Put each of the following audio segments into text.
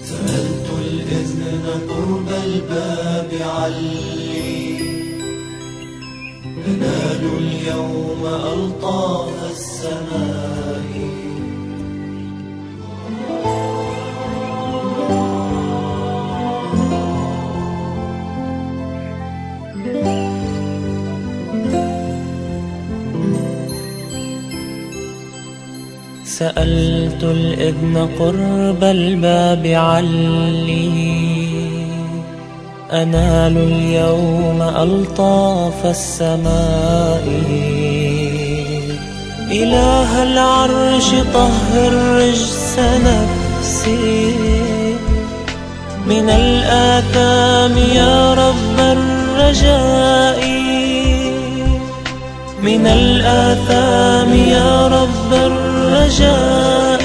سألت الإذن قرب الباب علي أنال اليوم ألطاف السماء. سألت الإذن قرب الباب علي أنال اليوم ألطاف السماء. إله العرش طهر رجس نفسي من الآثام يا رب الرجاء، من الآثام يا رب الرجاء.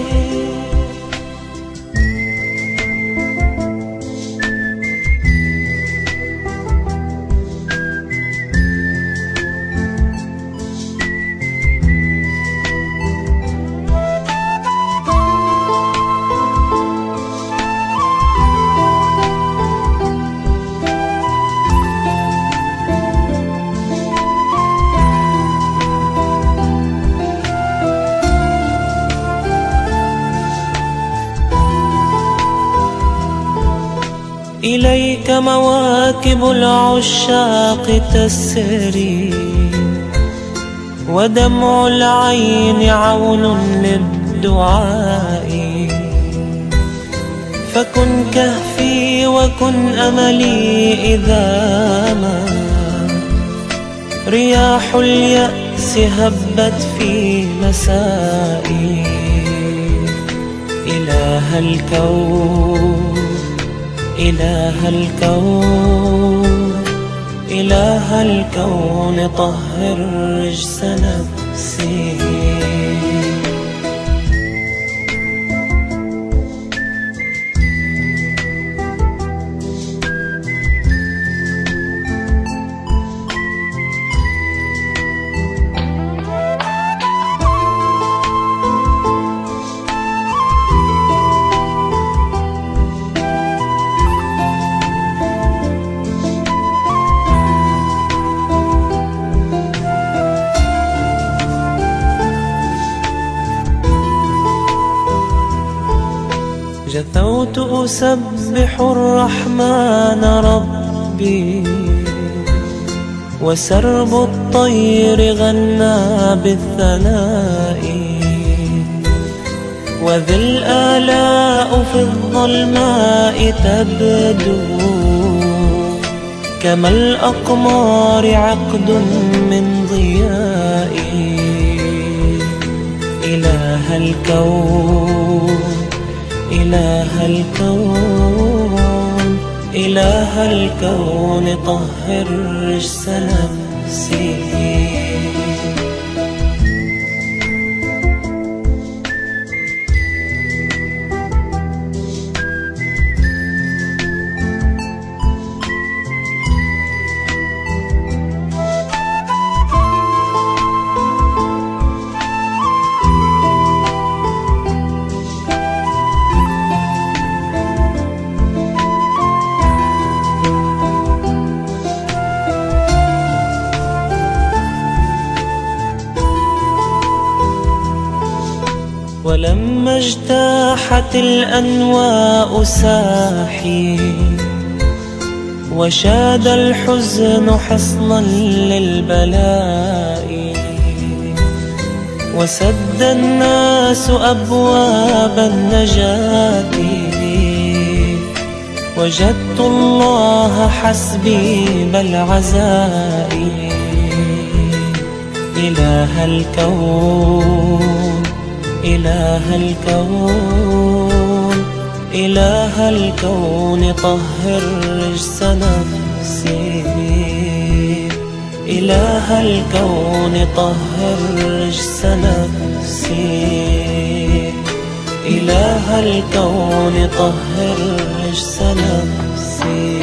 إليك مواكب العشاق تسري ودمع العين عون للدعاء. فكن كهفي وكن أملي إذا ما رياح اليأس هبت في مسائي. إله الكون إله الكون إله الكون طهر رجس نفسي. جثوت أسبح الرحمن ربي وسرب الطير غنى بالثناء. وذي الآلاء في الظلماء تبدو كما الأقمار عقد من ضياء. إله الكون إله الكون إله الكون طهر رجس نفسي. ولما اجتاحت الأنواء ساحي وشاد الحزن حصنا للبلاء وسد الناس أبواب النجاة وجدت الله حسبي بل عزائي. إله الكون إله الكون إله الكون طهر رجس نفسي. إله الكون طهر رجس نفسي. إله الكون طهر رجس نفسي.